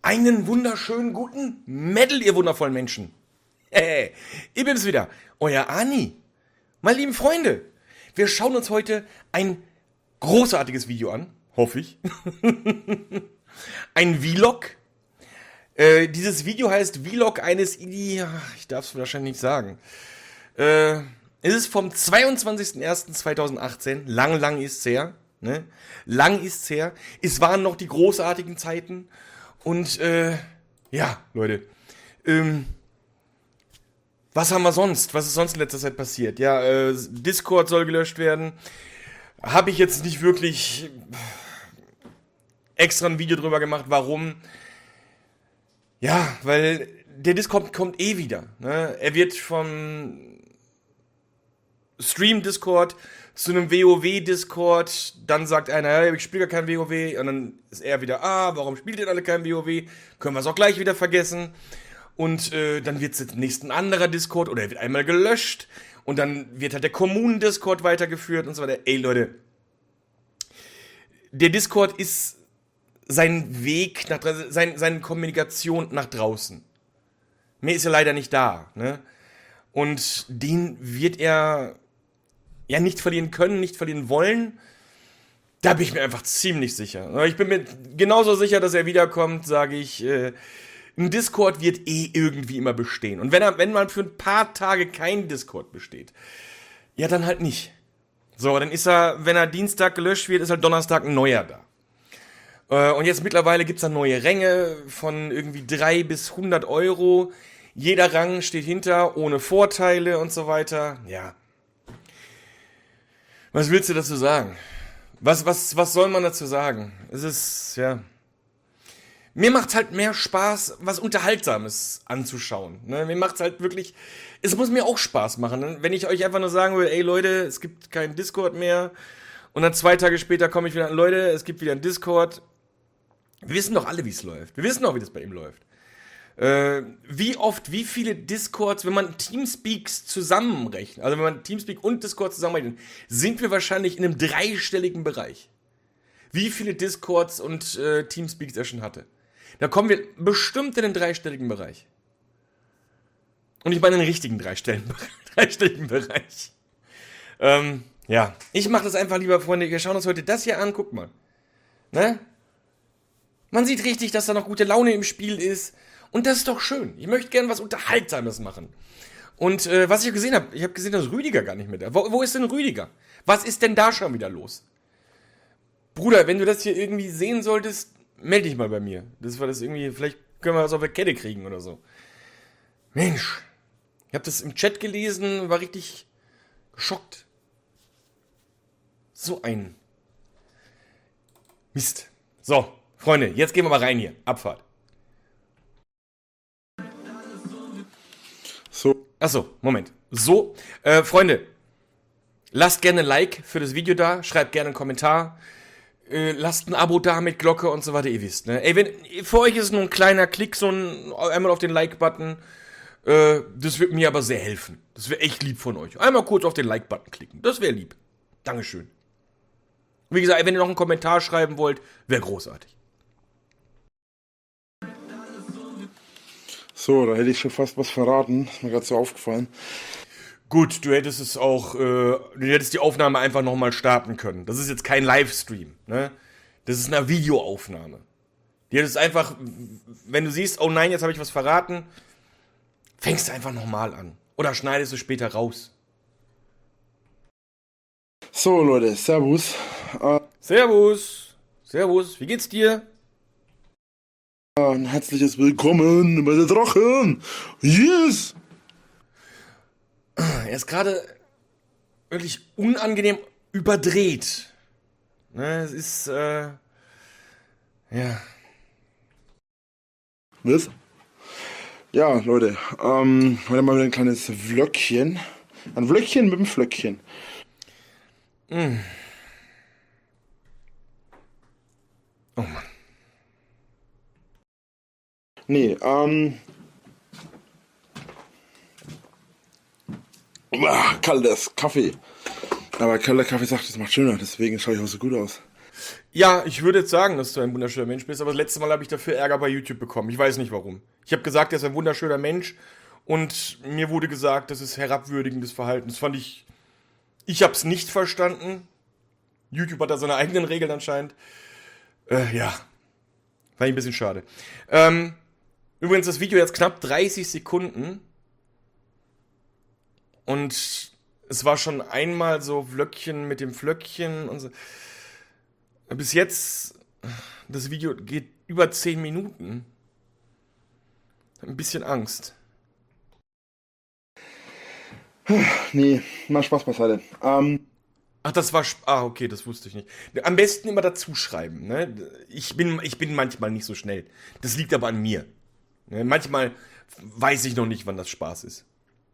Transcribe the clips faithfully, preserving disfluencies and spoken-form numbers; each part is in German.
Einen wunderschönen guten Metal, ihr wundervollen Menschen. Hey, ich bin's wieder, euer Ani. Meine lieben Freunde, wir schauen uns heute ein großartiges Video an, hoffe ich. Ein Vlog. Äh, dieses Video heißt Vlog eines Idi... Ich darf es wahrscheinlich nicht sagen. Äh, es ist vom zweiundzwanzigsten ersten zweitausendachtzehn. Lang, lang ist's her. Ne? Lang ist's her. Es waren noch die großartigen Zeiten. Und, äh, ja, Leute. Ähm, was haben wir sonst? Was ist sonst in letzter Zeit passiert? Ja, äh, Discord soll gelöscht werden. Habe ich jetzt nicht wirklich extra ein Video drüber gemacht. Warum? Ja, weil der Discord kommt eh wieder. Ne? Er wird vom Stream-Discord zu einem WoW-Discord. Dann sagt einer, ja, ich spiele gar kein WoW. Und dann ist er wieder, ah, warum spielt ihr alle kein WoW? Können wir es auch gleich wieder vergessen. Und äh, dann wird es jetzt nächsten anderer Discord oder er wird einmal gelöscht. Und dann wird halt der Kommunen-Discord weitergeführt und so weiter. Ey, Leute, der Discord ist sein Weg, nach, sein, seine Kommunikation nach draußen. Mehr ist ja leider nicht da. Ne? Und den wird er ja nicht verlieren können, nicht verlieren wollen. Da bin ich mir einfach ziemlich sicher. Ich bin mir genauso sicher, dass er wiederkommt, sage ich. Äh, ein Discord wird eh irgendwie immer bestehen. Und wenn, er, wenn man für ein paar Tage kein Discord besteht, ja, dann halt nicht. So, dann ist er, wenn er Dienstag gelöscht wird, ist halt Donnerstag ein neuer da. Und jetzt mittlerweile gibt's da neue Ränge von irgendwie drei bis hundert Euro. Jeder Rang steht hinter, ohne Vorteile und so weiter. Ja. Was willst du dazu sagen? Was, was, was soll man dazu sagen? Es ist, ja. Mir macht's halt mehr Spaß, was Unterhaltsames anzuschauen. Ne? Mir macht's halt wirklich, es muss mir auch Spaß machen. Ne? Wenn ich euch einfach nur sagen will, ey Leute, es gibt keinen Discord mehr. Und dann zwei Tage später komme ich wieder an, Leute, es gibt wieder einen Discord. Wir wissen doch alle, wie es läuft. Wir wissen doch, wie das bei ihm läuft. Äh, wie oft, wie viele Discords, wenn man Teamspeaks zusammenrechnet, also wenn man Teamspeak und Discord zusammenrechnet, sind wir wahrscheinlich in einem dreistelligen Bereich. Wie viele Discords und äh, Teamspeaks er schon hatte. Da kommen wir bestimmt in den dreistelligen Bereich. Und ich meine den richtigen dreistelligen, dreistelligen Bereich. Ähm, ja, ich mache das einfach lieber, Freunde. Wir schauen uns heute das hier an. Guck mal. Ne? Man sieht richtig, dass da noch gute Laune im Spiel ist. Und das ist doch schön. Ich möchte gerne was Unterhaltsames machen. Und äh, was ich gesehen habe, ich habe gesehen, dass Rüdiger gar nicht mehr da ist. Wo, wo ist denn Rüdiger? Was ist denn da schon wieder los? Bruder, wenn du das hier irgendwie sehen solltest, melde dich mal bei mir. Das war das irgendwie, vielleicht können wir das auf der Kette kriegen oder so. Mensch. Ich habe das im Chat gelesen, war richtig geschockt. So ein Mist. So, Freunde, jetzt gehen wir mal rein hier. Abfahrt. So. Achso, Moment. So, äh, Freunde, lasst gerne ein Like für das Video da, schreibt gerne einen Kommentar, äh, lasst ein Abo da mit Glocke und so weiter, ihr wisst, ne? Ey, wenn, für euch ist es nur ein kleiner Klick, so ein, einmal auf den Like-Button, äh, das wird mir aber sehr helfen. Das wäre echt lieb von euch. Einmal kurz auf den Like-Button klicken, das wäre lieb. Dankeschön. Wie gesagt, wenn ihr noch einen Kommentar schreiben wollt, wäre großartig. So, da hätte ich schon fast was verraten. Ist mir gerade so aufgefallen. Gut, du hättest es auch, äh, du hättest die Aufnahme einfach nochmal starten können. Das ist jetzt kein Livestream, ne? Das ist eine Videoaufnahme. Die hättest einfach, wenn du siehst, oh nein, jetzt habe ich was verraten, fängst du einfach nochmal an. Oder schneidest du später raus. So, Leute, servus. Äh, Servus. Servus, wie geht's dir? ein herzliches Willkommen bei der Drachen. Yes! Er ist gerade wirklich unangenehm überdreht. Ne, es ist, äh, ja. Was? Ja, Leute, ähm, heute mal wieder ein kleines Vlöckchen. Ein Vlöckchen mit einem Flöckchen. Mm. Oh Mann. Nee, ähm. Ah, kaltes Kaffee. Aber kalter Kaffee sagt, es macht schöner, deswegen schaue ich auch so gut aus. Ja, ich würde jetzt sagen, dass du ein wunderschöner Mensch bist, aber das letzte Mal habe ich dafür Ärger bei YouTube bekommen. Ich weiß nicht warum. Ich habe gesagt, er ist ein wunderschöner Mensch und mir wurde gesagt, das ist herabwürdigendes Verhalten. Das fand ich, ich habe es nicht verstanden. YouTube hat da seine eigenen Regeln anscheinend. Äh, ja, fand ich ein bisschen schade. Ähm, übrigens, das Video jetzt knapp dreißig Sekunden und es war schon einmal so Vlöckchen mit dem Flöckchen und so. Bis jetzt, das Video geht über zehn Minuten. Ein bisschen Angst. Nee, mal Spaß beiseite. Ähm, Ach, das war... Sp ah, okay, das wusste ich nicht. Am besten immer dazu schreiben. Ne? Ich bin, ich bin manchmal nicht so schnell. Das liegt aber an mir. Ne? Manchmal weiß ich noch nicht, wann das Spaß ist.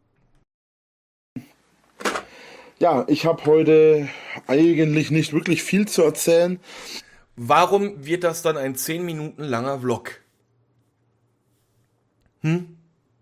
ja, ich habe heute eigentlich nicht wirklich viel zu erzählen. Warum wird das dann ein zehn Minuten langer Vlog? Hm?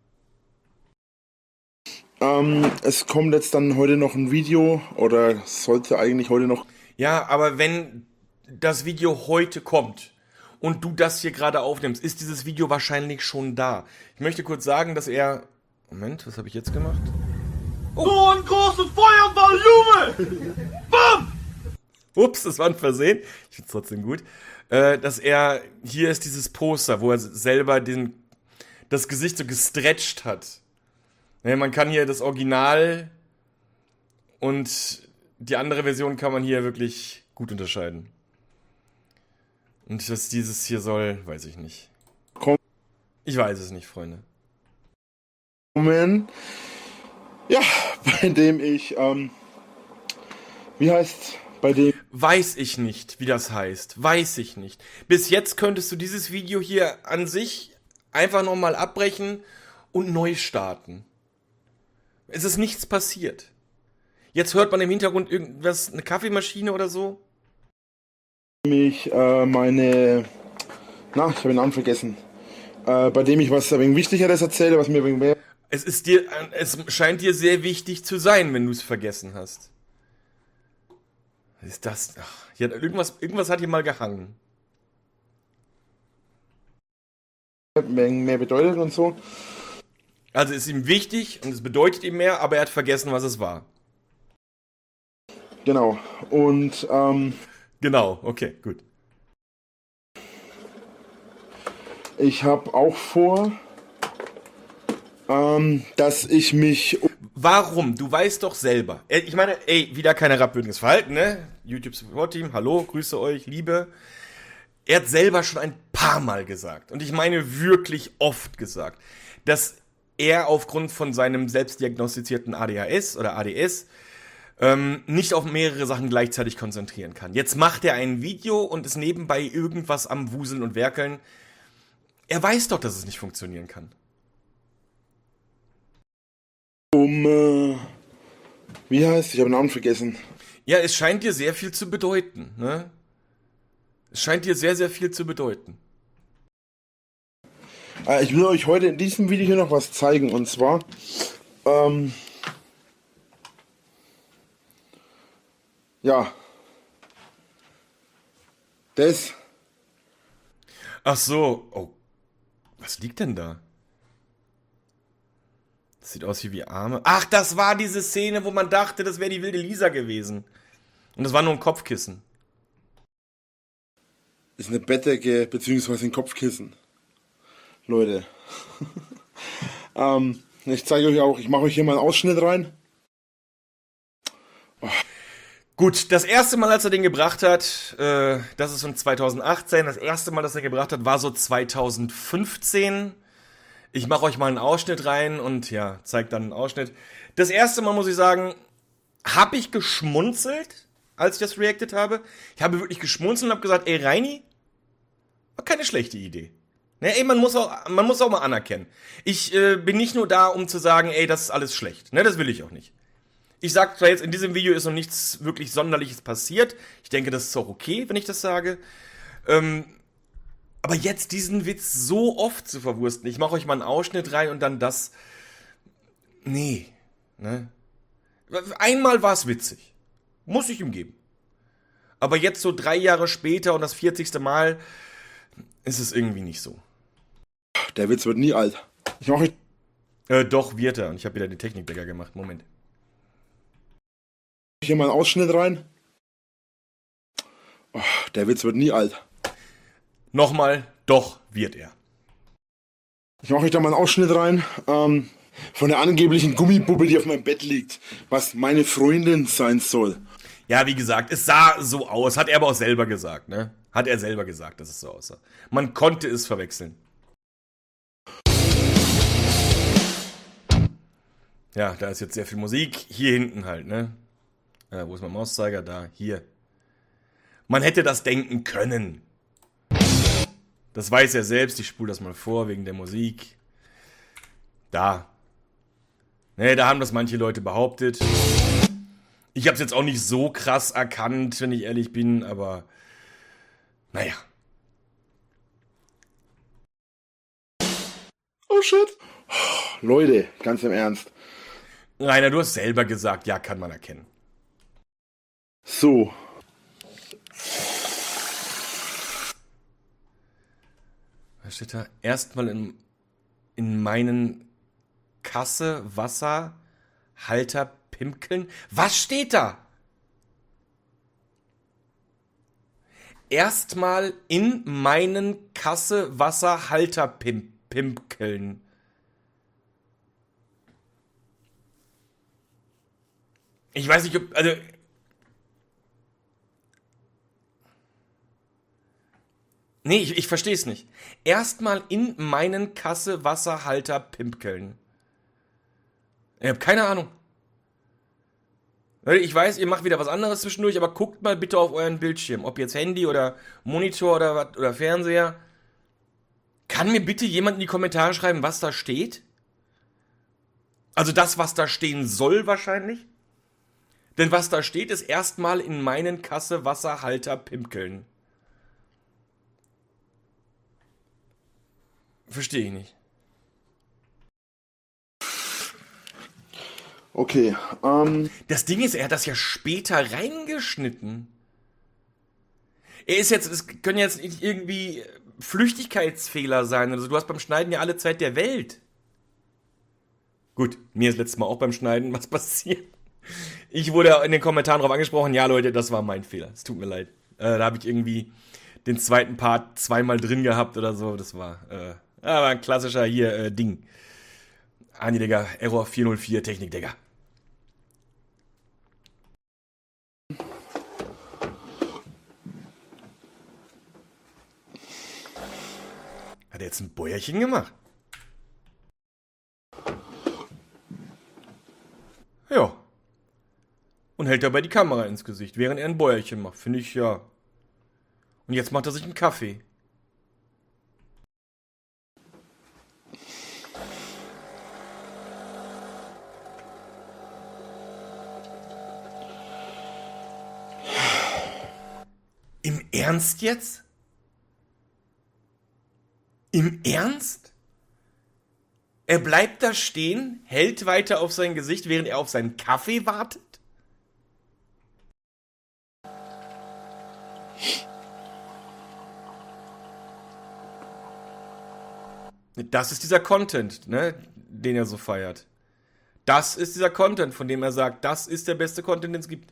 Ähm, es kommt jetzt dann heute noch ein Video oder sollte eigentlich heute noch... Ja, aber wenn das Video heute kommt und du das hier gerade aufnimmst, ist dieses Video wahrscheinlich schon da. Ich möchte kurz sagen, dass er... Moment, was habe ich jetzt gemacht? Oh. So ein großer Feuerball, Junge! Bam! Ups, das war ein Versehen. Ich find's trotzdem gut. Äh, dass er... Hier ist dieses Poster, wo er selber den, das Gesicht so gestretcht hat. Ja, man kann hier das Original und die andere Version kann man hier wirklich gut unterscheiden. Und was dieses hier soll, weiß ich nicht. Ich weiß es nicht, Freunde. Moment. Ja, bei dem ich, ähm, wie heißt, bei dem... Weiß ich nicht, wie das heißt. Weiß ich nicht. Bis jetzt könntest du dieses Video hier an sich einfach nochmal abbrechen und neu starten. Es ist nichts passiert. Jetzt hört man im Hintergrund irgendwas, eine Kaffeemaschine oder so. Ich äh, meine, na, ich habe den Namen vergessen. Äh, bei dem ich was ein wenig Wichtigeres erzähle, was mir ein wenig mehr... Es ist dir, es scheint dir sehr wichtig zu sein, wenn du es vergessen hast. Was ist das? Ach, hier, irgendwas, irgendwas hat hier mal gehangen. mehr bedeutet und so. Also ist ihm wichtig und es bedeutet ihm mehr, aber er hat vergessen, was es war. Genau. Und, ähm... Genau, okay, gut. Ich habe auch vor, ähm, dass ich mich... Warum? Du weißt doch selber. Ich meine, ey, wieder kein herabwürdigendes Verhalten, ne? YouTube Support Team, hallo, grüße euch, Liebe. Er hat selber schon ein paar Mal gesagt, und ich meine wirklich oft gesagt, dass er aufgrund von seinem selbstdiagnostizierten A D H S oder A D S ähm, nicht auf mehrere Sachen gleichzeitig konzentrieren kann. Jetzt macht er ein Video und ist nebenbei irgendwas am Wuseln und Werkeln. Er weiß doch, dass es nicht funktionieren kann. Um, äh, wie heißt, ich habe den Namen vergessen. Ja, es scheint dir sehr viel zu bedeuten, ne? Es scheint dir sehr, sehr viel zu bedeuten. Äh, ich will euch heute in diesem Video hier noch was zeigen, und zwar, ähm, ja, das. Ach so, oh, was liegt denn da? Das sieht aus wie wie Arme. Ach, das war diese Szene, wo man dachte, das wäre die wilde Lisa gewesen. Und das war nur ein Kopfkissen. Ist eine Bettdecke beziehungsweise ein Kopfkissen. Leute. ähm, ich zeige euch auch, ich mache euch hier mal einen Ausschnitt rein. Oh. Gut, das erste Mal, als er den gebracht hat, äh, das ist von zweitausendachtzehn, das erste Mal, dass er gebracht hat, war so zweitausendfünfzehn. Ich mache euch mal einen Ausschnitt rein und ja, zeigt dann einen Ausschnitt. Das erste Mal, muss ich sagen, habe ich geschmunzelt, als ich das reacted habe. Ich habe wirklich geschmunzelt und habe gesagt, ey Reini, war keine schlechte Idee. Ne, ey, man muss auch, man muss auch mal anerkennen. Ich äh, bin nicht nur da, um zu sagen, ey, das ist alles schlecht. Ne, das will ich auch nicht. Ich sag zwar jetzt, in diesem Video ist noch nichts wirklich Sonderliches passiert. Ich denke, das ist auch okay, wenn ich das sage. Ähm, aber jetzt diesen Witz so oft zu verwursten. Ich mache euch mal einen Ausschnitt rein und dann das. Nee. Ne? Einmal war es witzig. Muss ich ihm geben. Aber jetzt so drei Jahre später und das vierzigste Mal ist es irgendwie nicht so. Der Witz wird nie alt. Ich mache Äh, doch, wird er. Und ich habe wieder den Technikdecker gemacht. Moment. hier mal einen Ausschnitt rein. Oh, der Witz wird nie alt. Nochmal, doch, wird er. Ich mache euch da mal einen Ausschnitt rein. Ähm, von der angeblichen Gummipuppe, die auf meinem Bett liegt. Was meine Freundin sein soll. Ja, wie gesagt, es sah so aus. Hat er aber auch selber gesagt, ne? Hat er selber gesagt, dass es so aussah. Man konnte es verwechseln. Ja, da ist jetzt sehr viel Musik. Hier hinten halt, ne? Äh, wo ist mein Mauszeiger? Da, hier. Man hätte das denken können. Das weiß er selbst. Ich spule das mal vor, wegen der Musik. Da. Ne, da haben das manche Leute behauptet. Ich habe es jetzt auch nicht so krass erkannt, wenn ich ehrlich bin, aber naja. Oh shit. Leute, ganz im Ernst. Rainer, du hast selber gesagt, ja, kann man erkennen. So. Was steht da? Erstmal in, in meinen Kasse Wasser Halter Pimpkeln. Was steht da? Erstmal in meinen Kasse Wasser Halter Pimp Pimpkeln. Ich weiß nicht, ob, also nee, ich, ich verstehe es nicht. Erstmal in meinen Kasse Wasserhalter Pimpkeln. Ich habe keine Ahnung. Ich weiß, ihr macht wieder was anderes zwischendurch, aber guckt mal bitte auf euren Bildschirm. Ob jetzt Handy oder Monitor oder, was, oder Fernseher. Kann mir bitte jemand in die Kommentare schreiben, was da steht? Also das, was da stehen soll wahrscheinlich. Denn was da steht, ist erstmal in meinen Kasse Wasserhalter Pimpkeln. Verstehe ich nicht. Okay, ähm. Das Ding ist, er hat das ja später reingeschnitten. Er ist jetzt, es können jetzt nicht irgendwie Flüchtigkeitsfehler sein. Also du hast beim Schneiden ja alle Zeit der Welt. Gut, mir ist letztes Mal auch beim Schneiden was passiert. Ich wurde in den Kommentaren darauf angesprochen, ja Leute, das war mein Fehler. Es tut mir leid. Äh, da habe ich irgendwie den zweiten Part zweimal drin gehabt oder so. Das war, äh, aber ein klassischer hier äh, Ding. Ani, Digga, Error vier null vier, Technik, Digga. Hat er jetzt ein Bäuerchen gemacht? Ja. Und hält dabei die Kamera ins Gesicht, während er ein Bäuerchen macht. Finde ich ja. Und jetzt macht er sich einen Kaffee. Im Ernst jetzt? Im Ernst? Er bleibt da stehen, hält weiter auf sein Gesicht, während er auf seinen Kaffee wartet? Das ist dieser Content, ne, den er so feiert. Das ist dieser Content, von dem er sagt, das ist der beste Content, den es gibt.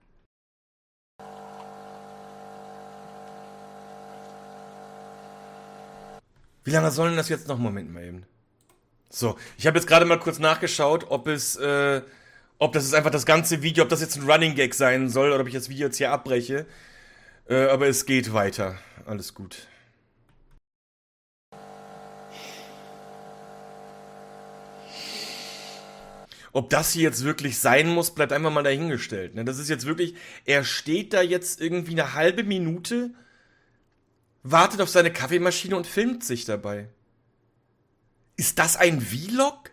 Wie lange soll denn das jetzt noch? Moment mal eben. So, ich habe jetzt gerade mal kurz nachgeschaut, ob es, äh, ob das ist einfach das ganze Video, ob das jetzt ein Running Gag sein soll oder ob ich das Video jetzt hier abbreche. Äh, aber es geht weiter. Alles gut. Ob das hier jetzt wirklich sein muss, bleibt einfach mal dahingestellt. Ne? Das ist jetzt wirklich, er steht da jetzt irgendwie eine halbe Minute, wartet auf seine Kaffeemaschine und filmt sich dabei. Ist das ein Vlog?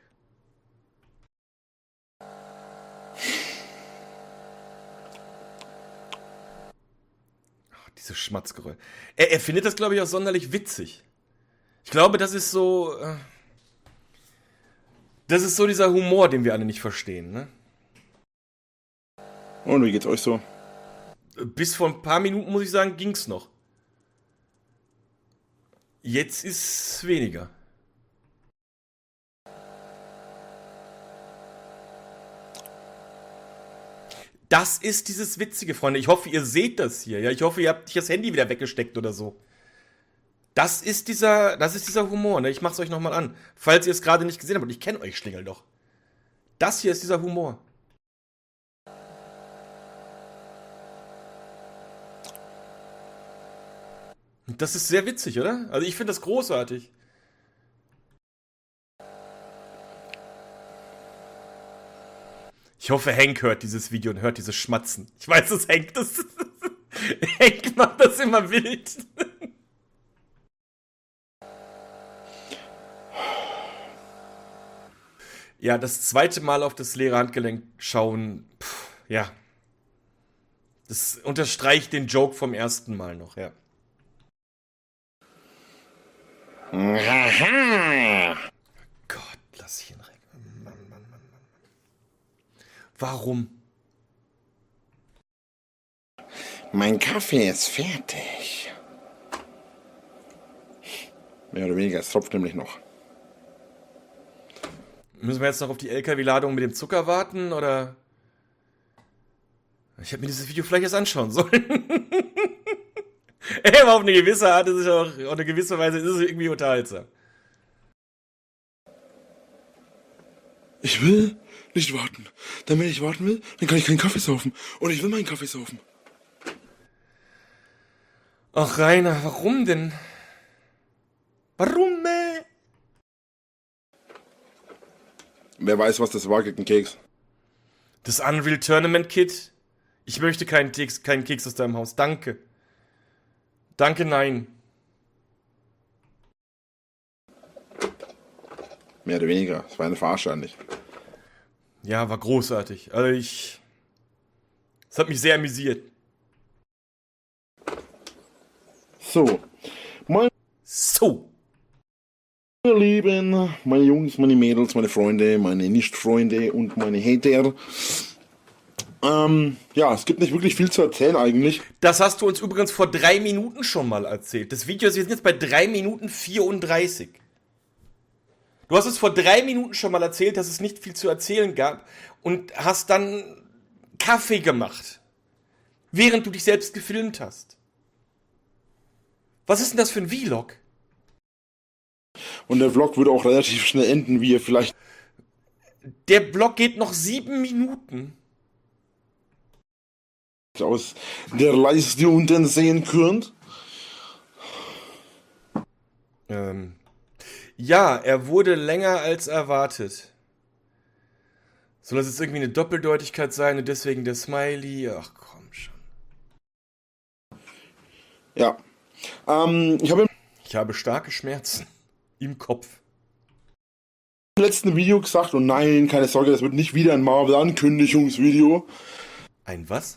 Ach, diese Schmatzgeräusche. Er, er findet das, glaube ich, auch sonderlich witzig. Ich glaube, das ist so... Äh, das ist so dieser Humor, den wir alle nicht verstehen, ne? Und wie geht's euch so? bis vor ein paar Minuten, muss ich sagen, ging's noch. Jetzt ist weniger. Das ist dieses Witzige, Freunde. Ich hoffe, ihr seht das hier. Ja, ich hoffe, ihr habt nicht das Handy wieder weggesteckt oder so. Das ist dieser, das ist dieser Humor, ne? Ich mach's euch nochmal an. Falls ihr es gerade nicht gesehen habt, und ich kenne euch Schlingel doch. Das hier ist dieser Humor. Das ist sehr witzig, oder? Also ich finde das großartig. Ich hoffe, Hank hört dieses Video und hört dieses Schmatzen. Ich weiß, dass Hank das... Hank macht das immer wild. Ja, das zweite Mal auf das leere Handgelenk schauen, pff, ja. Das unterstreicht den Joke vom ersten Mal noch, ja. Gott, lass ich ihn rein. Mann, Mann, Mann, Mann. Warum? Mein Kaffee ist fertig. Mehr oder weniger, es tropft nämlich noch. Müssen wir jetzt noch auf die L K W-Ladung mit dem Zucker warten, oder? Ich hätte mir dieses Video vielleicht erst anschauen sollen. Ey, aber auf eine gewisse Art ist es auch, auf eine gewisse Weise ist es irgendwie unterhaltsam. Ich will nicht warten. Dann, wenn ich warten will, dann kann ich keinen Kaffee saufen. Und ich will meinen Kaffee saufen. Ach, Rainer, warum denn? Warum, äh? Wer weiß, was das war, kriegt einen Keks. Das Unreal Tournament Kit? Ich möchte keinen Keks, keinen Keks aus deinem Haus. Danke. Danke, nein. Mehr oder weniger. Es war eine Verarsche eigentlich. Ja, war großartig. Also ich... Es hat mich sehr amüsiert. So. Meine So. Lieben, meine Jungs, meine Mädels, meine Freunde, meine Nicht-Freunde und meine Hater. Ähm, ja, es gibt nicht wirklich viel zu erzählen eigentlich. Das hast du uns übrigens vor drei Minuten schon mal erzählt. Das Video ist jetzt bei drei Minuten vierunddreißig. Du hast es vor drei Minuten schon mal erzählt, dass es nicht viel zu erzählen gab und hast dann Kaffee gemacht, während du dich selbst gefilmt hast. Was ist denn das für ein Vlog? Und der Vlog würde auch relativ schnell enden, wie ihr vielleicht... Der Vlog geht noch sieben Minuten. ...aus der Leiste unten sehen könnt. Ähm... Ja, er wurde länger als erwartet. Soll das jetzt irgendwie eine Doppeldeutigkeit sein und deswegen der Smiley? Ach komm schon. Ja. Ähm, ich habe im Ich habe starke Schmerzen im Kopf. letzten Video gesagt, und nein, keine Sorge, das wird nicht wieder ein Marvel-Ankündigungsvideo. Ein was?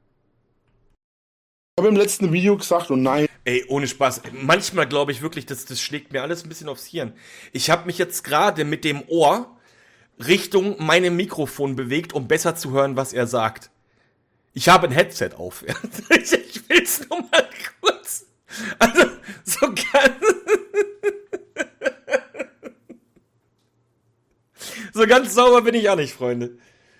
Ich habe im letzten Video gesagt, und nein. Ey, ohne Spaß. Manchmal glaube ich wirklich, das, das schlägt mir alles ein bisschen aufs Hirn. Ich habe mich jetzt gerade mit dem Ohr Richtung meinem Mikrofon bewegt, um besser zu hören, was er sagt. Ich habe ein Headset auf. ich ich will es nur mal kurz. Also, so ganz... so ganz sauber bin ich auch nicht, Freunde.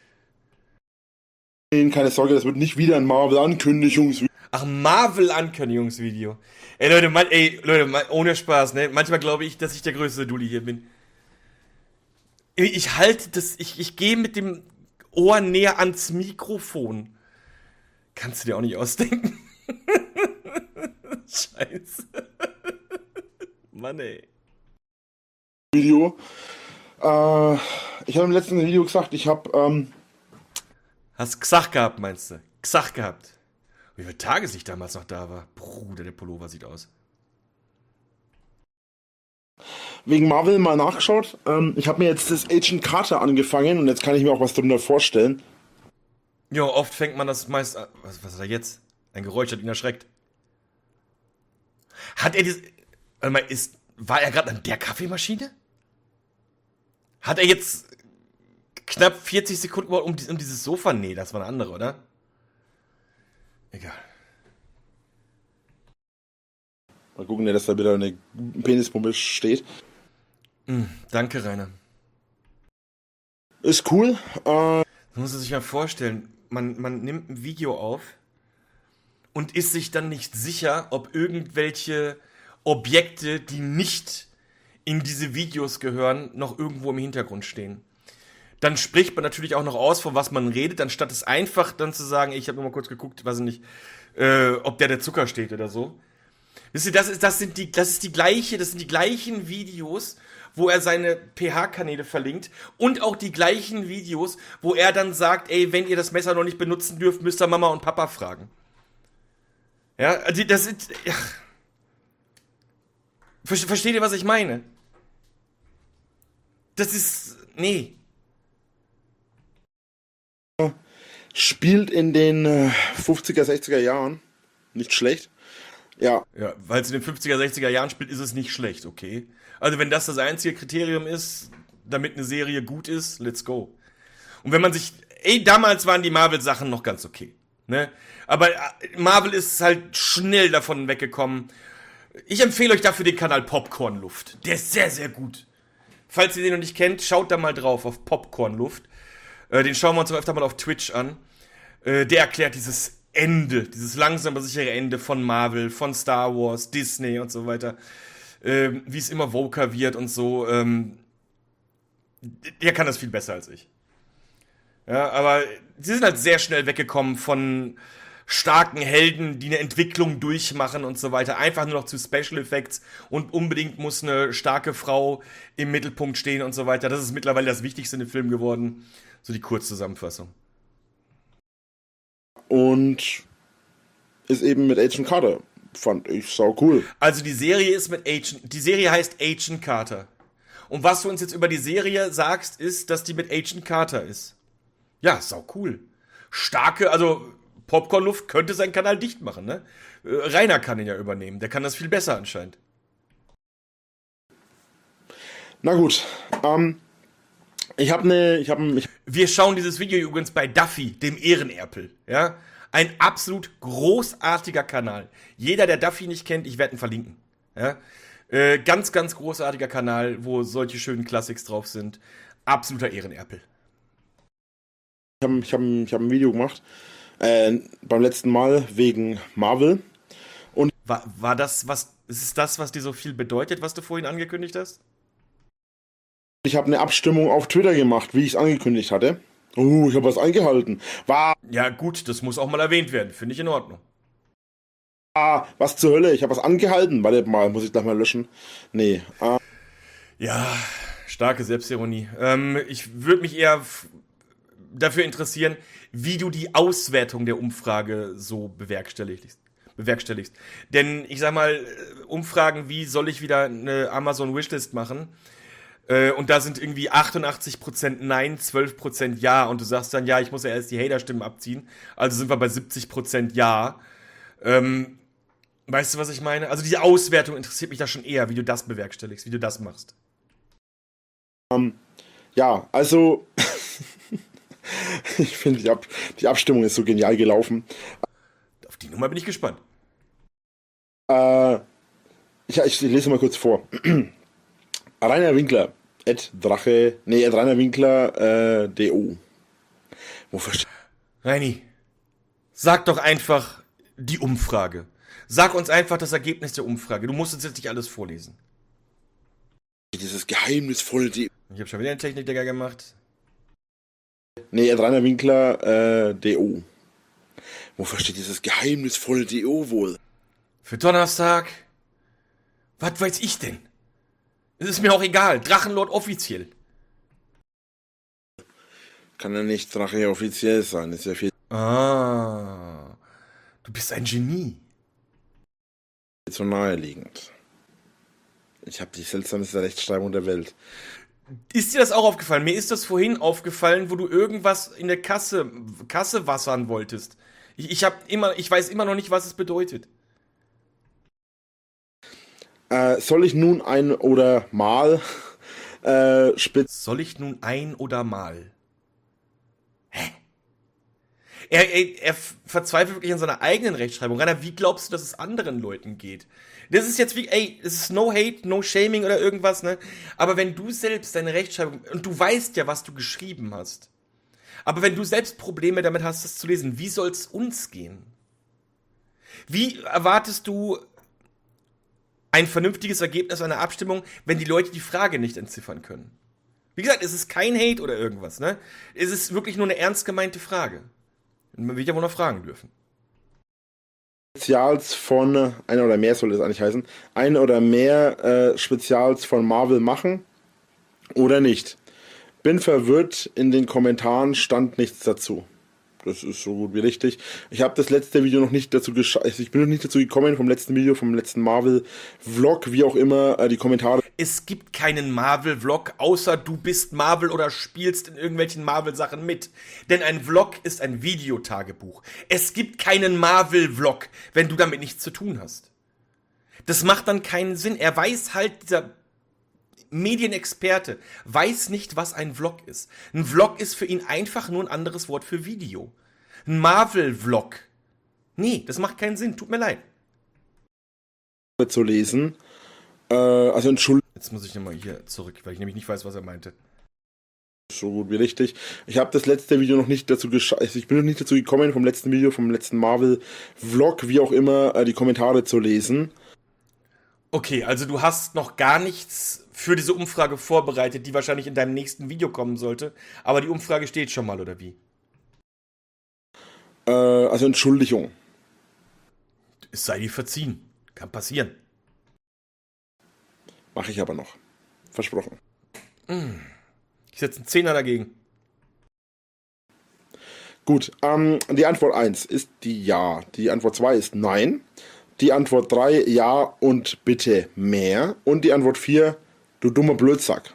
Keine Sorge, das wird nicht wieder ein Marvel-Ankündigungsvideo. Ach, Marvel-Ankündigungsvideo. Ey, Leute, man, ey, Leute, man, ohne Spaß, ne? Manchmal glaube ich, dass ich der größte Dulli hier bin. Ich halte das, ich, ich gehe mit dem Ohr näher ans Mikrofon. Kannst du dir auch nicht ausdenken. Scheiße. Mann, ey. Video. Äh, ich habe im letzten Video gesagt, ich habe, ähm... Hast Xach gehabt, meinst du? Xach gehabt. Wie viel Tageslicht damals noch da war. Bruder, der Pullover sieht aus. wegen Marvel mal nachgeschaut. Ähm, ich habe mir jetzt das Agent Carter angefangen und jetzt kann ich mir auch was drunter vorstellen. Ja, oft fängt man das meist an. Was, was ist da jetzt? Ein Geräusch hat ihn erschreckt. Hat er dieses... Warte mal, ist... War er gerade an der Kaffeemaschine? Hat er jetzt knapp vierzig Sekunden gebraucht um, um dieses Sofa? Nee, das war eine andere, oder? Egal. Mal gucken, dass da wieder eine Penispumpe steht. Mm, danke, Rainer. Ist cool. Äh, Man muss sich mal vorstellen, man, man nimmt ein Video auf und ist sich dann nicht sicher, ob irgendwelche Objekte, die nicht in diese Videos gehören, noch irgendwo im Hintergrund stehen. Dann spricht man natürlich auch noch aus, von was man redet, anstatt es einfach dann zu sagen, ich habe nur mal kurz geguckt, weiß ich nicht, äh, ob der der Zucker steht oder so. Wisst ihr, das ist, das sind die, das ist die gleiche, das sind die gleichen Videos, wo er seine P H-Kanäle verlinkt und auch die gleichen Videos, wo er dann sagt, ey, wenn ihr das Messer noch nicht benutzen dürft, müsst ihr Mama und Papa fragen. Ja, also das ist, ja. Versteht ihr, was ich meine? Das ist, nee. Spielt in den äh, fünfziger, sechziger Jahren. Nicht schlecht. Ja. Ja, weil es in den fünfziger, sechziger Jahren spielt, ist es nicht schlecht, okay? Also wenn das das einzige Kriterium ist, damit eine Serie gut ist, let's go. Und wenn man sich, ey, damals waren die Marvel-Sachen noch ganz okay, ne? Aber Marvel ist halt schnell davon weggekommen. Ich empfehle euch dafür den Kanal Popcornluft. Der ist sehr, sehr gut. Falls ihr den noch nicht kennt, schaut da mal drauf auf Popcornluft. Äh, den schauen wir uns auch öfter mal auf Twitch an. Äh, der erklärt dieses Ende, dieses langsam aber sichere Ende von Marvel, von Star Wars, Disney und so weiter. Ähm, wie es immer woker wird und so. Ähm, der kann das viel besser als ich. Ja, aber sie sind halt sehr schnell weggekommen von starken Helden, die eine Entwicklung durchmachen und so weiter. Einfach nur noch zu Special Effects und unbedingt muss eine starke Frau im Mittelpunkt stehen und so weiter. Das ist mittlerweile das Wichtigste in dem Film geworden. So die Kurzzusammenfassung. Und ist eben mit Agent Carter. Fand ich sau cool. Also die Serie ist mit Agent, die Serie heißt Agent Carter. Und was du uns jetzt über die Serie sagst, ist, dass die mit Agent Carter ist. Ja, sau cool. Starke, also Popcornluft könnte seinen Kanal dicht machen, ne? Äh, Rainer kann ihn ja übernehmen, der kann das viel besser anscheinend. Na gut, ähm, ich habe eine, ich habe ich Wir schauen dieses Video übrigens bei Duffy, dem Ehrenerpel, ja? Ein absolut großartiger Kanal. Jeder, der Duffy nicht kennt, ich werde ihn verlinken, ja? Äh, ganz, ganz großartiger Kanal, wo solche schönen Classics drauf sind. Absoluter Ehrenerpel. Ich habe ich hab, ich hab ein Video gemacht, äh, beim letzten Mal wegen Marvel. Und War, war das, was, ist es das, was dir so viel bedeutet, was du vorhin angekündigt hast? ich habe eine Abstimmung auf Twitter gemacht, wie ich es angekündigt hatte. Uh, ich habe was eingehalten. War, Ja gut, das muss auch mal erwähnt werden, finde ich in Ordnung. ah, was zur Hölle, ich habe was angehalten. Warte mal, muss ich gleich mal löschen. Nee, äh, Ja, starke Selbstironie. Ähm, ich würde mich eher f- dafür interessieren, wie du die Auswertung der Umfrage so bewerkstelligst. bewerkstelligst. Denn ich sag mal, äh, Umfragen wie, soll ich wieder eine Amazon-Wishlist machen? Äh, und da sind irgendwie achtundachtzig Prozent Nein, zwölf Prozent Ja. Und du sagst dann, ja, ich muss ja erst die Hater-Stimmen abziehen. Also sind wir bei siebzig Prozent Ja. Ähm, weißt du, was ich meine? Also diese Auswertung interessiert mich da schon eher, wie du das bewerkstelligst, wie du das machst. ja, also ich finde die, Ab die Abstimmung ist so genial gelaufen. Auf die Nummer bin ich gespannt. Äh, ich, ich lese mal kurz vor. Rainer Winkler, Ed Drache, nee, Ed Rainer Winkler, äh, D O. Wo versteht Reini, sag doch einfach die Umfrage. Sag uns einfach das Ergebnis der Umfrage. Du musst uns jetzt nicht alles vorlesen. dieses geheimnisvolle D O? Ich habe schon wieder einen Technikdecker gemacht. Nee, Ed Rainer Winkler, äh, D O. Wofür steht dieses geheimnisvolle D O wohl? Für Donnerstag? Was weiß ich denn? Es ist mir auch egal. Drachenlord offiziell. Kann ja nicht Drache offiziell sein, ist ja viel Ah. Du bist ein Genie. zu naheliegend. Ich habe die seltsamste Rechtschreibung der Welt. Ist dir das auch aufgefallen? Mir ist das vorhin aufgefallen, wo du irgendwas in der Kasse, Kasse wassern wolltest. Ich, ich, hab immer, ich weiß immer noch nicht, was es bedeutet. Äh, soll ich nun ein oder mal äh, spitz... Soll ich nun ein oder mal? Hä? Er, er, er verzweifelt wirklich an seiner eigenen Rechtschreibung. Rainer, wie glaubst du, dass es anderen Leuten geht? Das ist jetzt wie, ey, es ist no hate, no shaming oder irgendwas, ne? Aber wenn du selbst deine Rechtschreibung, und du weißt ja, was du geschrieben hast, aber wenn du selbst Probleme damit hast, das zu lesen, wie soll es uns gehen? Wie erwartest du ein vernünftiges Ergebnis einer Abstimmung, wenn die Leute die Frage nicht entziffern können? Wie gesagt, es ist kein Hate oder irgendwas, ne? Es ist wirklich nur eine ernst gemeinte Frage. Und man wird ja wohl noch fragen dürfen. Spezials von, ein oder mehr soll es eigentlich heißen, ein oder mehr äh, Spezials von Marvel machen oder nicht. Bin verwirrt, in den Kommentaren stand nichts dazu. Das ist so gut wie richtig. Ich habe das letzte Video noch nicht dazu geschafft. Ich bin noch nicht dazu gekommen vom letzten Video, vom letzten Marvel-Vlog, wie auch immer, äh, die Kommentare. Es gibt keinen Marvel-Vlog, außer du bist Marvel oder spielst in irgendwelchen Marvel-Sachen mit. Denn ein Vlog ist ein Videotagebuch. Es gibt keinen Marvel-Vlog, wenn du damit nichts zu tun hast. Das macht dann keinen Sinn. Er weiß halt, dieser Medienexperte weiß nicht, was ein Vlog ist. Ein Vlog ist für ihn einfach nur ein anderes Wort für Video. Ein Marvel-Vlog. Nee, das macht keinen Sinn. Tut mir leid. Zu lesen. Äh, also Entschuldigung. Jetzt muss ich nochmal hier zurück, weil ich nämlich nicht weiß, was er meinte. So gut wie richtig. Ich habe das letzte Video noch nicht dazu geschafft. Ich bin noch nicht dazu gekommen vom letzten Video, vom letzten Marvel-Vlog, wie auch immer, äh, die Kommentare zu lesen. Okay, also du hast noch gar nichts für diese Umfrage vorbereitet, die wahrscheinlich in deinem nächsten Video kommen sollte. Aber die Umfrage steht schon mal, oder wie? Äh, also Entschuldigung. Es sei dir verziehen. Kann passieren. Mache ich aber noch. Versprochen. Ich setze einen Zehner dagegen. Gut, ähm, die Antwort eins ist die Ja. Die Antwort zwei ist Nein. Die Antwort drei, ja und bitte mehr. Und die Antwort vier, du dummer Blödsack.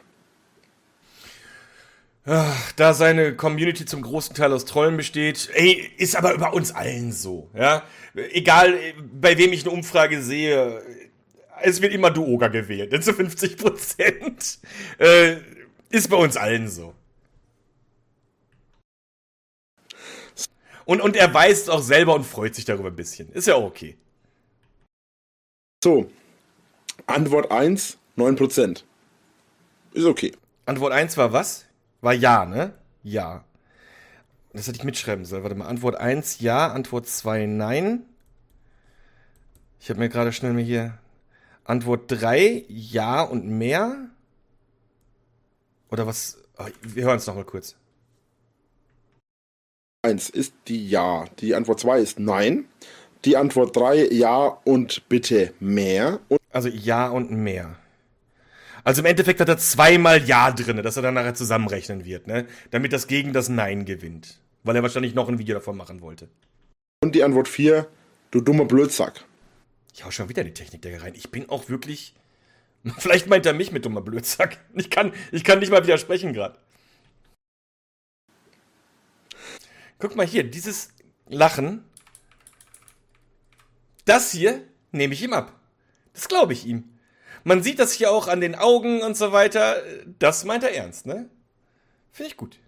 Ach, da seine Community zum großen Teil aus Trollen besteht, ey, ist aber bei uns allen so, ja. Egal, bei wem ich eine Umfrage sehe, es wird immer Duoga gewählt, denn zu fünfzig Prozent äh, ist bei uns allen so. Und, und er weiß es auch selber und freut sich darüber ein bisschen. Ist ja auch okay. So, Antwort eins, neun Prozent. Ist okay. Antwort eins war was? War ja, ne? Ja. Das hätte ich mitschreiben sollen. Warte mal. Antwort eins, ja. Antwort zwei, nein. Ich habe mir gerade schnell mal hier... Antwort drei, ja und mehr. Oder was? Oh, wir hören es noch mal kurz. eins ist die Ja. Die Antwort zwei ist Nein. Die Antwort drei, ja und bitte mehr. Und Also ja und mehr. Also im Endeffekt hat er zweimal Ja drin, dass er dann nachher zusammenrechnen wird, ne? Damit das gegen das Nein gewinnt. Weil er wahrscheinlich noch ein Video davon machen wollte. Und die Antwort vier, du dummer Blödsack. Ich hau schon wieder die Technikdecke rein. Ich bin auch wirklich... Vielleicht meint er mich mit dummer Blödsack. Ich kann, ich kann nicht mal widersprechen gerade. Guck mal hier, dieses Lachen... Das hier nehme ich ihm ab. Das glaube ich ihm. Man sieht das hier auch an den Augen und so weiter. Das meint er ernst, ne? Finde ich gut.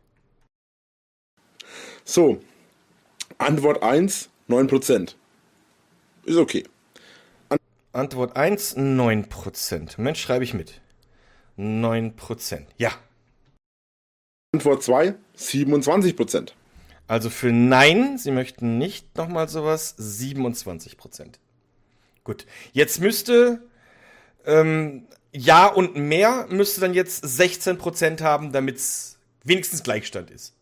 So, Antwort eins, neun Prozent. Ist okay. An- Antwort eins, neun Prozent. Moment, schreibe ich mit. neun Prozent. Ja. Antwort zwei, siebenundzwanzig Prozent. Also für Nein, Sie möchten nicht nochmal sowas, siebenundzwanzig Prozent. Gut, jetzt müsste ähm, Ja und mehr müsste dann jetzt sechzehn Prozent haben, damit es wenigstens Gleichstand ist.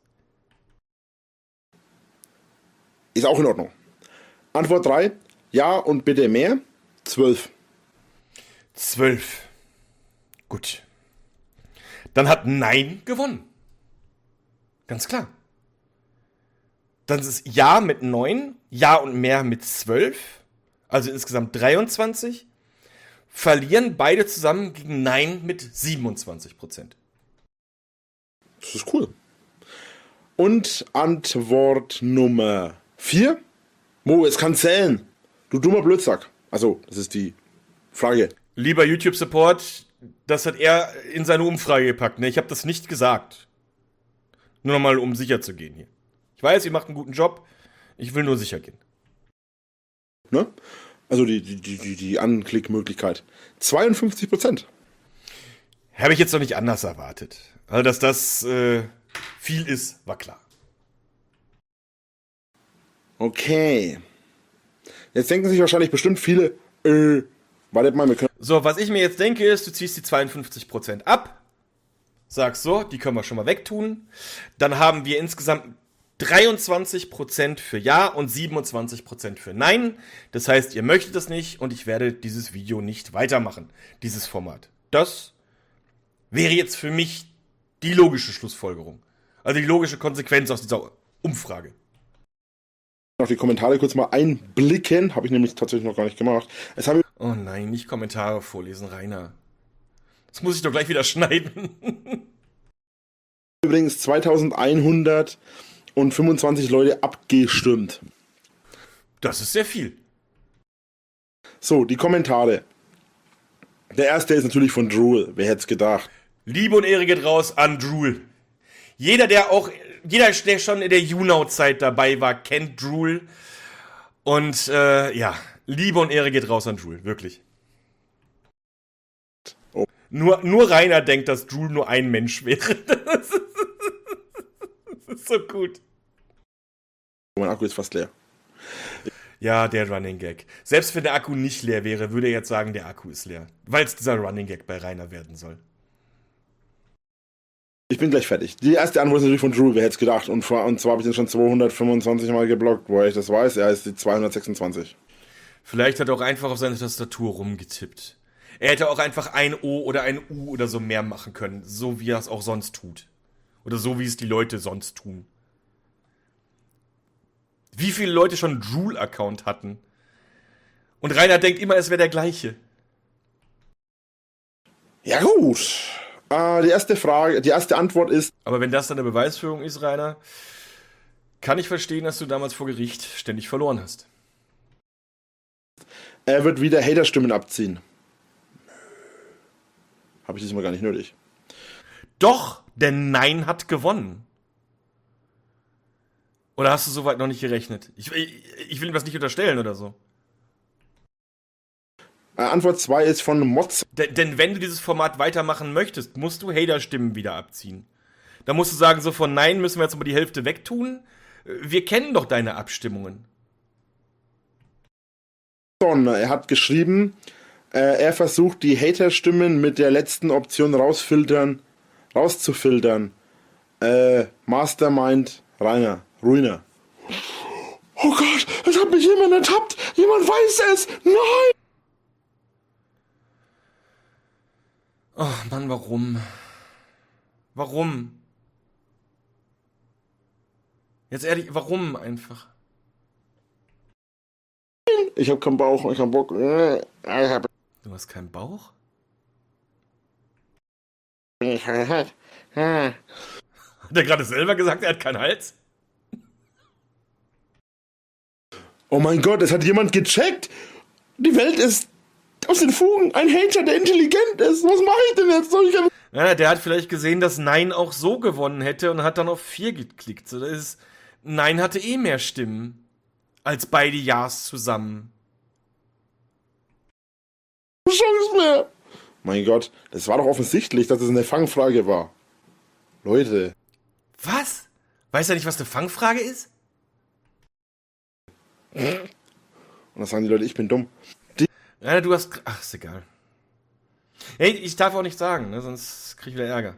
Ist auch in Ordnung. Antwort drei, ja und bitte mehr, zwölf. zwölf. Gut. Dann hat Nein gewonnen. Ganz klar. Dann ist es Ja mit neun, Ja und mehr mit zwölf, also insgesamt dreiundzwanzig. Verlieren beide zusammen gegen Nein mit siebenundzwanzig Prozent. Das ist cool. Und Antwort Nummer vier. Mo, es kann zählen. Du dummer Blödsack. Also, das ist die Frage. Lieber YouTube-Support, das hat er in seine Umfrage gepackt. Ne? Ich habe das nicht gesagt. Nur nochmal, um sicher zu gehen hier. Ich weiß, ihr macht einen guten Job. Ich will nur sicher gehen. Ne? Also die, die, die, die Anklickmöglichkeit. zweiundfünfzig Prozent. Habe ich jetzt noch nicht anders erwartet. Also, dass das äh, viel ist, war klar. Okay. Jetzt denken sich wahrscheinlich bestimmt viele, äh, wartet mal, wir können... So, was ich mir jetzt denke ist, du ziehst die zweiundfünfzig Prozent ab, sagst so, die können wir schon mal wegtun. Dann haben wir insgesamt dreiundzwanzig Prozent für Ja und siebenundzwanzig Prozent für Nein. Das heißt, ihr möchtet das nicht und ich werde dieses Video nicht weitermachen, dieses Format. Das wäre jetzt für mich die logische Schlussfolgerung. Also die logische Konsequenz aus dieser Umfrage. Noch die Kommentare kurz mal einblicken. Habe ich nämlich tatsächlich noch gar nicht gemacht. Es haben Oh nein, nicht Kommentare vorlesen, Rainer. Das muss ich doch gleich wieder schneiden. übrigens zweitausendeinhundertfünfundzwanzig Leute abgestimmt. Das ist sehr viel. So, die Kommentare. Der erste ist natürlich von Drool. Wer hätte es gedacht? Liebe und Ehre geht raus an Drool. Jeder, der auch, jeder, der schon in der YouNow-Zeit dabei war, kennt Drool. Und äh, ja, Liebe und Ehre geht raus an Drool, wirklich. Oh. Nur, nur Rainer denkt, dass Drool nur ein Mensch wäre. Das ist, das ist so gut. Mein Akku ist fast leer. Ja, der Running Gag. Selbst wenn der Akku nicht leer wäre, würde er jetzt sagen, der Akku ist leer. Weil es dieser Running Gag bei Rainer werden soll. Ich bin gleich fertig. Die erste Antwort ist natürlich von Drew, wer hätte es gedacht. Und, vor, und zwar habe ich den schon zweihundertfünfundzwanzig Mal geblockt, woher ich das weiß. Er ist die zweihundertsechsundzwanzig. Vielleicht hat er auch einfach auf seine Tastatur rumgetippt. Er hätte auch einfach ein O oder ein U oder so mehr machen können. So wie er es auch sonst tut. Oder so wie es die Leute sonst tun. Wie viele Leute schon einen Drool-Account hatten. Und Rainer denkt immer, es wäre der gleiche. Ja gut. Äh, die erste Frage, die erste Antwort ist... Aber wenn das dann eine Beweisführung ist, Rainer, kann ich verstehen, dass du damals vor Gericht ständig verloren hast. Er wird wieder Haterstimmen abziehen. Habe ich diesmal gar nicht nötig. Doch, denn Nein hat gewonnen. Oder hast du soweit noch nicht gerechnet? Ich, ich, ich will ihm das nicht unterstellen oder so. Äh, Antwort zwei ist von Mods. Denn, denn wenn du dieses Format weitermachen möchtest, musst du Hater-Stimmen wieder abziehen. Da musst du sagen, so von Nein müssen wir jetzt mal die Hälfte wegtun. Wir kennen doch deine Abstimmungen. Er hat geschrieben, äh, er versucht die Hater-Stimmen mit der letzten Option rausfiltern, rauszufiltern. Äh, Mastermind Rainer, Ruiner. Oh Gott, es hat mich jemand ertappt. Jemand weiß es. Nein! Oh Mann, warum? Warum? Jetzt ehrlich, warum einfach? Ich hab keinen Bauch, ich hab Bock. Du hast keinen Bauch? Hat er gerade selber gesagt, er hat keinen Hals? Oh mein Gott, es hat jemand gecheckt. Die Welt ist aus den Fugen. Ein Hater, der intelligent ist. Was mache ich denn jetzt? Soll ich Ja, der hat vielleicht gesehen, dass Nein auch so gewonnen hätte und hat dann auf vier geklickt. So, das ist, Nein hatte eh mehr Stimmen als beide Ja's zusammen. Chance mehr. Mein Gott, das war doch offensichtlich, dass es eine Fangfrage war. Leute. Was? Weiß er nicht, was eine Fangfrage ist? Und dann sagen die Leute, ich bin dumm. Die Ja, du hast... Ach, ist egal. Hey, ich darf auch nicht sagen, ne? Sonst krieg ich wieder Ärger.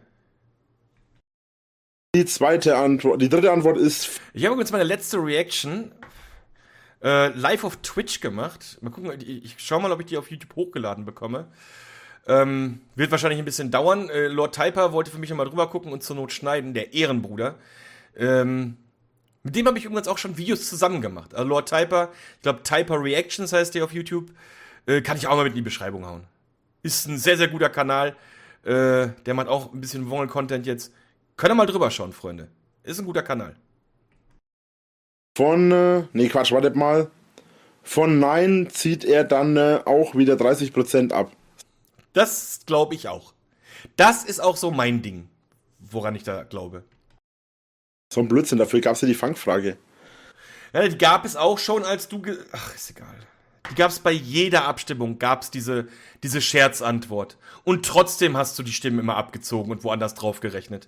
Die zweite Antwort, die dritte Antwort ist... Ich habe jetzt meine letzte Reaction äh, live auf Twitch gemacht. Mal gucken, ich, ich schau mal, ob ich die auf YouTube hochgeladen bekomme. Ähm, wird wahrscheinlich ein bisschen dauern. Äh, Lord Typer wollte für mich nochmal drüber gucken und zur Not schneiden, der Ehrenbruder. Ähm, mit dem habe ich übrigens auch schon Videos zusammen gemacht. Also Lord Typer, ich glaube Typer Reactions heißt der auf YouTube. Äh, kann ich auch mal mit in die Beschreibung hauen. Ist ein sehr, sehr guter Kanal. Äh, der macht auch ein bisschen Wongel-Content jetzt. Könnt ihr mal drüber schauen, Freunde. Ist ein guter Kanal. Von, äh, nee Quatsch, wartet mal. Von Nein zieht er dann äh, auch wieder dreißig Prozent ab. Das glaube ich auch. Das ist auch so mein Ding, woran ich da glaube. So ein Blödsinn, dafür gab es ja die Fangfrage. Ja, die gab es auch schon, als du... Ge- Ach, ist egal. Die gab es bei jeder Abstimmung, gab es diese, diese Scherzantwort. Und trotzdem hast du die Stimmen immer abgezogen und woanders drauf gerechnet.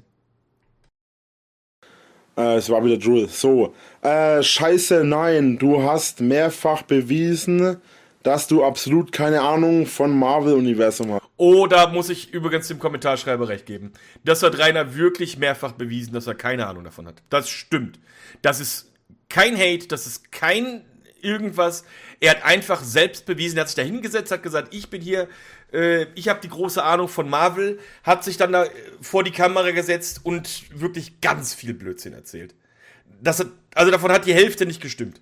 Äh, es war wieder Drew. So, äh, scheiße, nein, du hast mehrfach bewiesen, dass du absolut keine Ahnung von Marvel-Universum hast. Oh, da muss ich übrigens dem Kommentarschreiber recht geben. Das hat Rainer wirklich mehrfach bewiesen, dass er keine Ahnung davon hat. Das stimmt. Das ist kein Hate, das ist kein irgendwas. Er hat einfach selbst bewiesen, er hat sich da hingesetzt, hat gesagt, ich bin hier, äh, ich habe die große Ahnung von Marvel, hat sich dann da äh, vor die Kamera gesetzt und wirklich ganz viel Blödsinn erzählt. Das hat, also davon hat die Hälfte nicht gestimmt.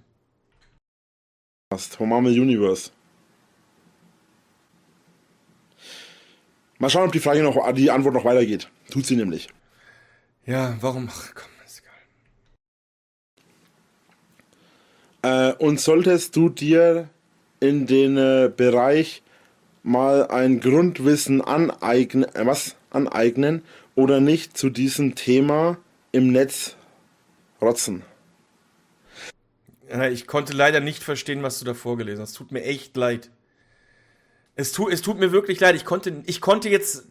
Vom Marvel Universe. Mal schauen, ob die Frage noch, die Antwort noch weitergeht. Tut sie nämlich. Ja, warum? Ach komm, ist egal. Äh, und solltest du dir in den äh, Bereich mal ein Grundwissen aneignen, äh, was aneignen oder nicht zu diesem Thema im Netz rotzen? Ja, ich konnte leider nicht verstehen, was du da vorgelesen hast. Tut mir echt leid. Es, tu, es tut mir wirklich leid. Ich konnte, ich konnte jetzt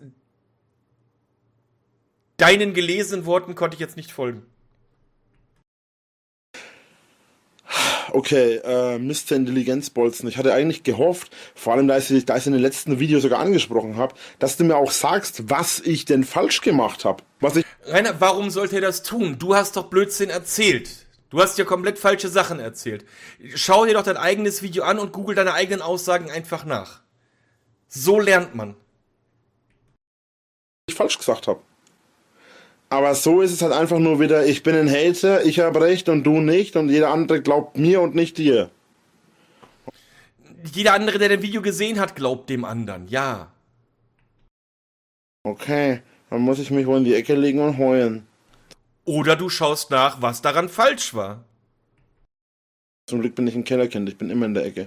deinen gelesenen Worten konnte ich jetzt nicht folgen. Okay, äh, Mister Intelligenzbolzen. Ich hatte eigentlich gehofft, vor allem da ich, da ich in den letzten Videos sogar angesprochen habe, dass du mir auch sagst, was ich denn falsch gemacht habe. Was ich. Rainer, warum sollte er das tun? Du hast doch Blödsinn erzählt. Du hast ja komplett falsche Sachen erzählt. Schau dir doch dein eigenes Video an und google deine eigenen Aussagen einfach nach. So lernt man. Ich falsch gesagt habe. Aber so ist es halt einfach nur wieder, ich bin ein Hater, ich habe recht und du nicht und jeder andere glaubt mir und nicht dir. Jeder andere, der dein Video gesehen hat, glaubt dem anderen, ja. Okay, dann muss ich mich wohl in die Ecke legen und heulen. Oder du schaust nach, was daran falsch war. Zum Glück bin ich ein Kellerkind, ich bin immer in der Ecke.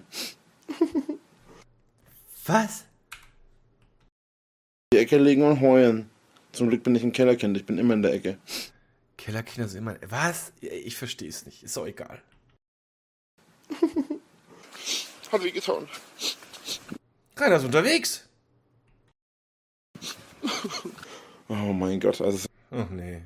Was? In die Ecke legen und heulen. Zum Glück bin ich ein Kellerkind, ich bin immer in der Ecke. Kellerkinder sind immer... Was? Ich verstehe es nicht, ist doch egal. Hat weh getan. Rainer ist unterwegs. Oh mein Gott, also Ach nee.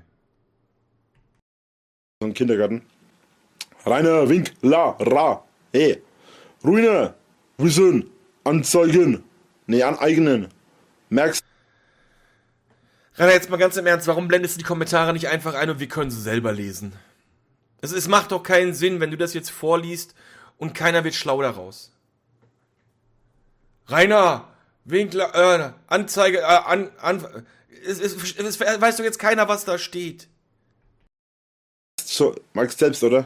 so ein Kindergarten. Rainer, Wink, La, Ra, hey. Ruine, Wissen, Anzeigen, nee, aneignen. Merkst Rainer, jetzt mal ganz im Ernst, warum blendest du die Kommentare nicht einfach ein und wir können sie selber lesen? Es, es macht doch keinen Sinn, wenn du das jetzt vorliest und keiner wird schlau daraus. Rainer, Winkler, äh, Anzeige, äh, an, an, es, es, es, weiß doch jetzt keiner, was da steht. so, magst selbst, oder?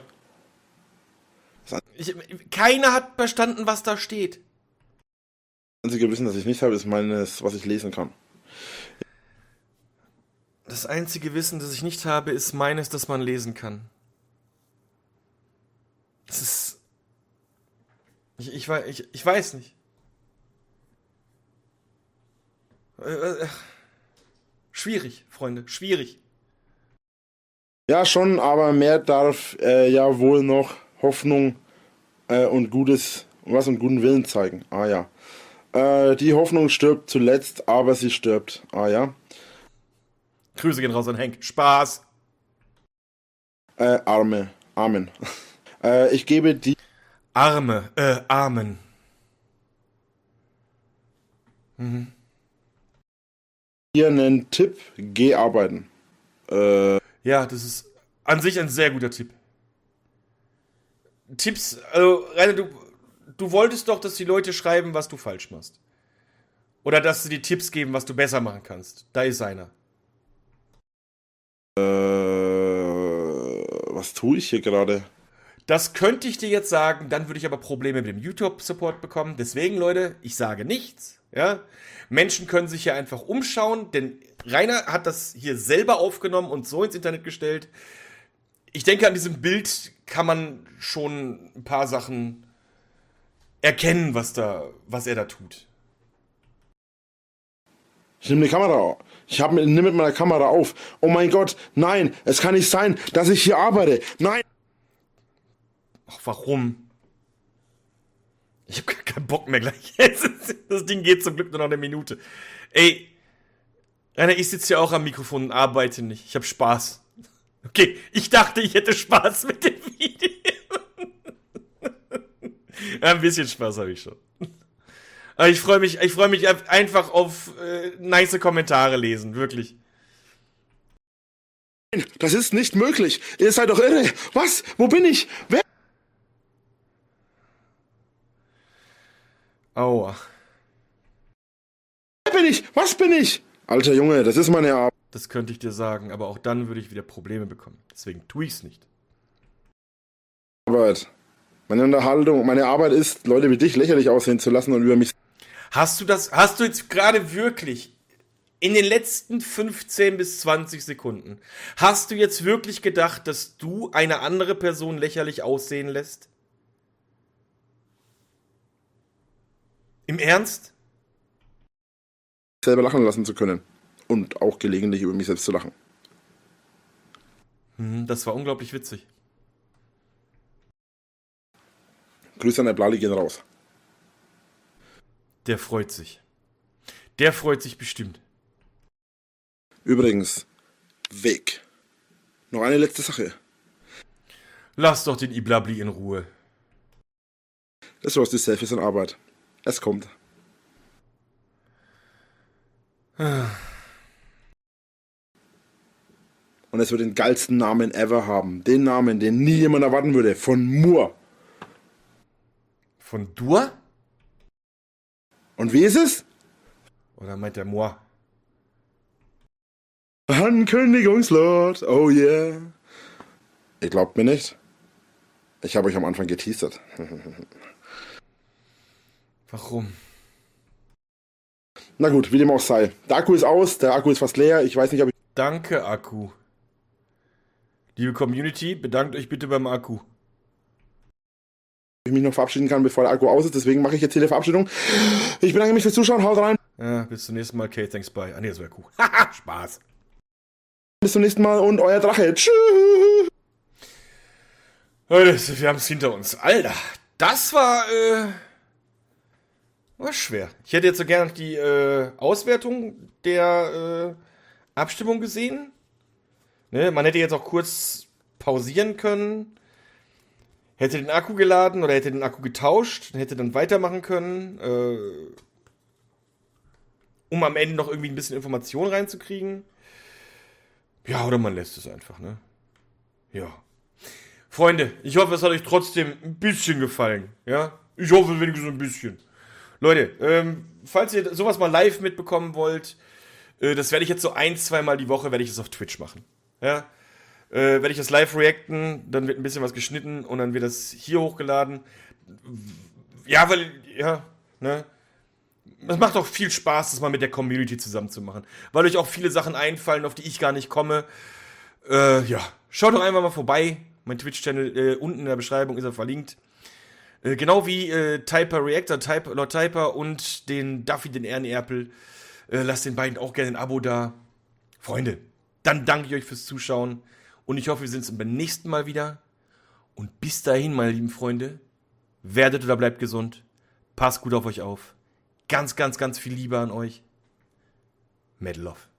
Ich, keiner hat verstanden, was da steht. Das einzige Wissen, das ich nicht habe, ist meines, was ich lesen kann. Das einzige Wissen, das ich nicht habe, ist meines, das man lesen kann. Das ist... Ich, ich, ich, ich weiß nicht. Äh, äh, schwierig, Freunde, schwierig. Ja, schon, aber mehr darf äh, ja wohl noch Hoffnung äh, und Gutes, was und guten Willen zeigen. Ah ja. Äh, die Hoffnung stirbt zuletzt, aber sie stirbt. Ah ja. Grüße gehen raus an Henk. Spaß. Äh, Arme. Amen. äh, ich gebe die... Arme, äh, Amen. Mhm. Hier einen Tipp. Geh arbeiten. Äh... Ja, das ist an sich ein sehr guter Tipp. Tipps, also, Rainer, du, du wolltest doch, dass die Leute schreiben, was du falsch machst. Oder dass sie dir Tipps geben, was du besser machen kannst. Da ist einer. Äh, was tue ich hier gerade? Das könnte ich dir jetzt sagen, dann würde ich aber Probleme mit dem YouTube-Support bekommen. Deswegen, Leute, ich sage nichts. Ja? Menschen können sich hier einfach umschauen, denn Rainer hat das hier selber aufgenommen und so ins Internet gestellt. Ich denke, an diesem Bild kann man schon ein paar Sachen erkennen, was da, was er da tut. Ich nehme eine Kamera. Ich hab, nimm mit meiner Kamera auf. Oh mein Gott, nein, es kann nicht sein, dass ich hier arbeite. Nein. Ach, warum? Ich hab gar keinen Bock mehr gleich. Das Ding geht zum Glück nur noch eine Minute. Ey, Rainer, ich sitze ja auch am Mikrofon und arbeite nicht. Ich hab Spaß. Okay, ich dachte, ich hätte Spaß mit dem Video. Ja, ein bisschen Spaß habe ich schon. Aber ich freue mich, ich freue mich einfach auf äh, nice Kommentare lesen, wirklich. Das ist nicht möglich. Ihr seid doch irre. Was? Wo bin ich? Wer? Aua. Wer bin ich? Was bin ich? Alter Junge, das ist meine Arbeit. Das könnte ich dir sagen, aber auch dann würde ich wieder Probleme bekommen. Deswegen tue ich's nicht. Arbeit. Meine Unterhaltung, meine Arbeit ist, Leute wie dich lächerlich aussehen zu lassen und über mich. Hast du das, hast du jetzt gerade wirklich in den letzten fünfzehn bis zwanzig Sekunden, hast du jetzt wirklich gedacht, dass du eine andere Person lächerlich aussehen lässt? Im Ernst? Selber lachen lassen zu können. Und auch gelegentlich über mich selbst zu lachen. Hm, das war unglaublich witzig. Grüße an der Blali gehen raus. Der freut sich. Der freut sich bestimmt. Übrigens, Weg. Noch eine letzte Sache. Lass doch den Iblabli in Ruhe. Das war's, die Selfies und Arbeit. Es kommt. Und es wird den geilsten Namen ever haben. Den Namen, den nie jemand erwarten würde. Von Moore. Von Dur? Und wie ist es? Oder meint der Moi? Ankündigungslord, oh yeah. Ihr glaubt mir nicht? Ich habe euch am Anfang geteasert. Warum? Na gut, wie dem auch sei. Der Akku ist aus, der Akku ist fast leer. Ich weiß nicht, ob ich Danke, Akku. Liebe Community, bedankt euch bitte beim Akku. mich noch verabschieden kann, bevor der Akku aus ist. Deswegen mache ich jetzt hier die Verabschiedung. Ich bedanke mich fürs Zuschauen. Haut rein. Ja, bis zum nächsten Mal. Okay, thanks, bye. Ah, nee, das wäre cool. Haha, Spaß. Bis zum nächsten Mal und euer Drache. Tschüss. Leute, wir haben es hinter uns. Alter, das war, äh, war schwer. Ich hätte jetzt so gerne noch die äh, Auswertung der äh, Abstimmung gesehen. Ne, man hätte jetzt auch kurz pausieren können. Hätte den Akku geladen oder hätte den Akku getauscht. Hätte dann weitermachen können. Äh, um am Ende noch irgendwie ein bisschen Information reinzukriegen. Ja, oder man lässt es einfach, ne? Ja. Freunde, ich hoffe, es hat euch trotzdem ein bisschen gefallen, ja? Ich hoffe wenigstens ein bisschen. Leute, ähm, falls ihr sowas mal live mitbekommen wollt, äh, das werde ich jetzt so ein, zweimal die Woche, werde ich das auf Twitch machen, ja? Äh, werde ich das live reacten, dann wird ein bisschen was geschnitten und dann wird das hier hochgeladen. Ja, weil, ja, ne? Es macht auch viel Spaß, das mal mit der Community zusammen zu machen. Weil euch auch viele Sachen einfallen, auf die ich gar nicht komme. Äh, ja, schaut doch einfach mal vorbei. Mein Twitch-Channel äh, unten in der Beschreibung ist er verlinkt. Äh, genau wie äh, Typer Reactor, Type, Lord Typer und den Duffy, den Ehrenerpel. Äh, lasst den beiden auch gerne ein Abo da. Freunde, dann danke ich euch fürs Zuschauen. Und ich hoffe, wir sehen uns beim nächsten Mal wieder. Und bis dahin, meine lieben Freunde, werdet oder bleibt gesund. Passt gut auf euch auf. Ganz, ganz, ganz viel Liebe an euch. Mad Love.